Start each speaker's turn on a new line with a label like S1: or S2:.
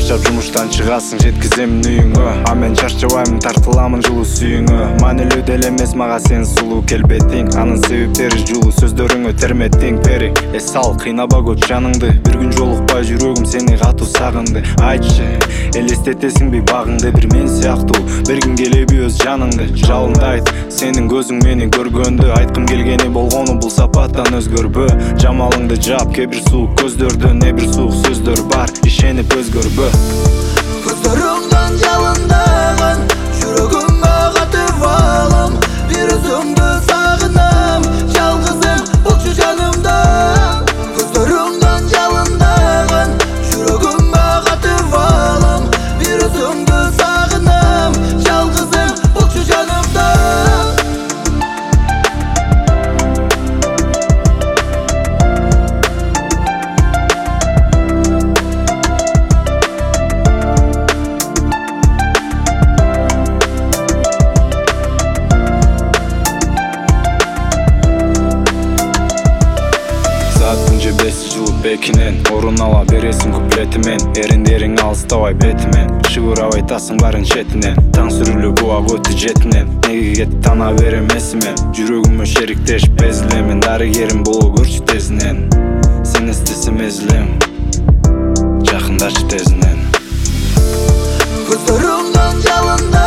S1: чарчап жумуштан чыгасың, жеткиземин үйүңө. А мен чарчабаймын, тартыламын жылуу сүйүңө. Маанилүү деле эмес мага сен сулуу келбетиң, анын себептери жылуу сөздөрүңө терметтиң пери. Эс ал, кыйнаба көп жаныңды, бир күн жолукпай жүрөгүм сени катуу сагынды. Айтчы, элестетесиңби багыңды, бир мен сыяктуу бергиң келеби өз жаныңды. Жалынды айт, сенин көзүң мени көргөндө, айткым келгени болгону бул сапаттан өзгөрбө. Жамалыңды жап, кээ бир суук көздөрдө не бир суук сөздөр бар, ишенип өзгөрбө.
S2: Көздөрүңдөн жалындаган жүрөгүмө катып алам, бир өзүңдү сагынам, жалгызым болчу жанымда. Көздөрүңдөн жалындаган жүрөгүмө катып алам, бир өзүңдү сагынам, жалгызым болчу жанымда.
S1: Күнчө 5 жыл бекинен орун ала бересиң куплетимен, эриндериң алыстабай бетимен, шыбырап айтасың барын четинен. Таң сүрүлүп убак өтү жетинен, неге кетип тана берем эсимен. Жүрөгүмө шериктеш безилемин, дарыгерим боло көрчү тезинен. Сен эстесем эзилем, жакындачы тезинен.
S2: Көздөрүңдөн жалында